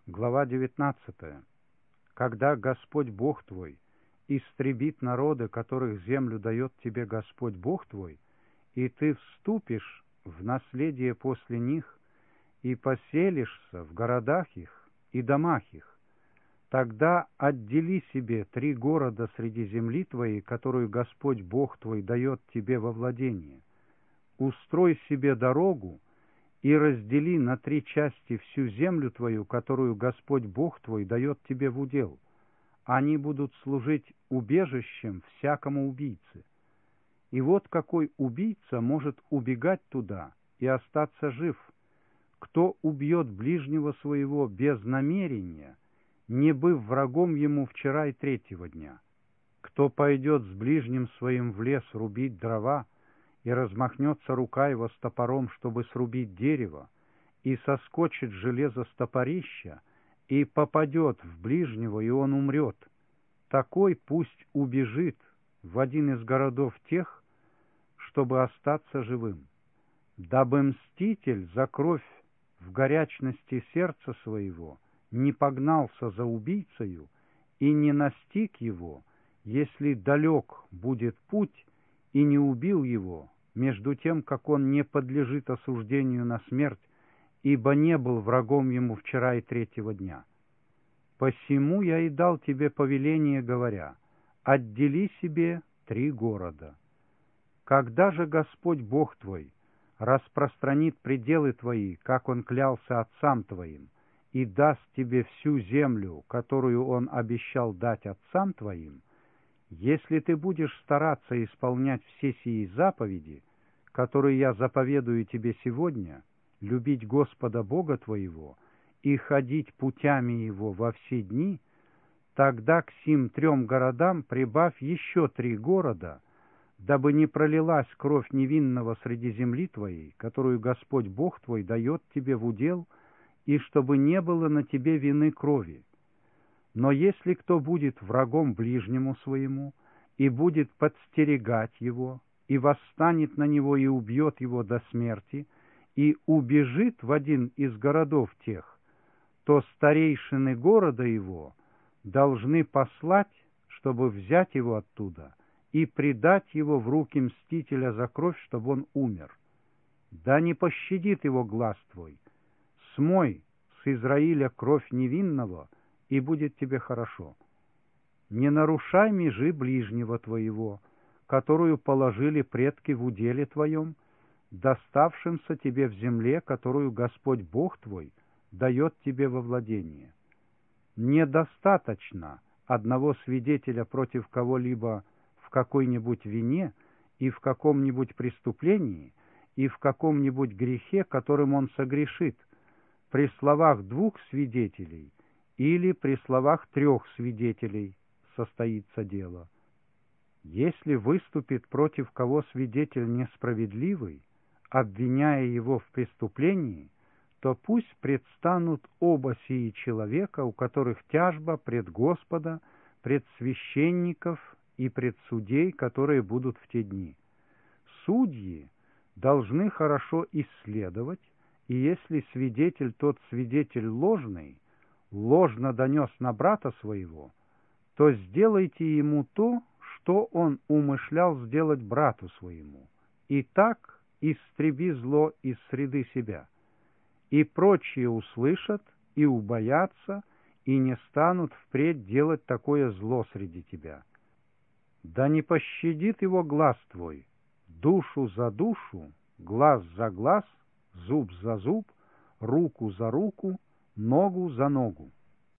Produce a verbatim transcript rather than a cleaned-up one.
Глава девятнадцатая. Когда Господь Бог твой истребит народы, которых землю дает тебе Господь Бог твой, и ты вступишь в наследие после них, и поселишься в городах их и домах их, тогда отдели себе три города среди земли твоей, которую Господь Бог твой дает тебе во владение. Устрой себе дорогу и раздели на три части всю землю твою, которую Господь Бог твой дает тебе в удел. Они будут служить убежищем всякому убийце. И вот какой убийца может убегать туда и остаться жив: кто убьет ближнего своего без намерения, не быв врагом ему вчера и третьего дня. Кто пойдет с ближним своим в лес рубить дрова, и размахнется рука его с топором, чтобы срубить дерево, и соскочит железо с топорища, и попадет в ближнего, и он умрет, такой пусть убежит в один из городов тех, чтобы остаться живым, дабы мститель за кровь в горячности сердца своего не погнался за убийцею и не настиг его, если далек будет путь, и не убил его, между тем, как он не подлежит осуждению на смерть, ибо не был врагом ему вчера и третьего дня. Посему я и дал тебе повеление, говоря: отдели себе три города. Когда же Господь Бог твой распространит пределы твои, как Он клялся отцам твоим, и даст тебе всю землю, которую Он обещал дать отцам твоим, если ты будешь стараться исполнять все сии заповеди, которые я заповедую тебе сегодня, любить Господа Бога твоего и ходить путями Его во все дни, тогда к сим трем городам прибавь еще три города, дабы не пролилась кровь невинного среди земли твоей, которую Господь Бог твой дает тебе в удел, и чтобы не было на тебе вины крови. Но если кто будет врагом ближнему своему и будет подстерегать его, и восстанет на него и убьет его до смерти, и убежит в один из городов тех, то старейшины города его должны послать, чтобы взять его оттуда и предать его в руки мстителя за кровь, чтобы он умер. Да не пощадит его глаз твой. Смой с Израиля кровь невинного, и будет тебе хорошо. Не нарушай межи ближнего твоего, которую положили предки в уделе твоем, доставшимся тебе в земле, которую Господь Бог твой дает тебе во владение. Недостаточно одного свидетеля против кого-либо в какой-нибудь вине и в каком-нибудь преступлении и в каком-нибудь грехе, которым он согрешит, при словах двух свидетелей или при словах трех свидетелей состоится дело. Если выступит против кого свидетель несправедливый, обвиняя его в преступлении, то пусть предстанут оба сии человека, у которых тяжба пред Господа, пред священников и пред судей, которые будут в те дни. Судьи должны хорошо исследовать, и если свидетель тот свидетель ложный, ложно донес на брата своего, то сделайте ему то, что он умышлял сделать брату своему, и так истреби зло из среды себя. И прочие услышат и убоятся, и не станут впредь делать такое зло среди тебя. Да не пощадит его глаз твой, душу за душу, глаз за глаз, зуб за зуб, руку за руку, ногу за ногу.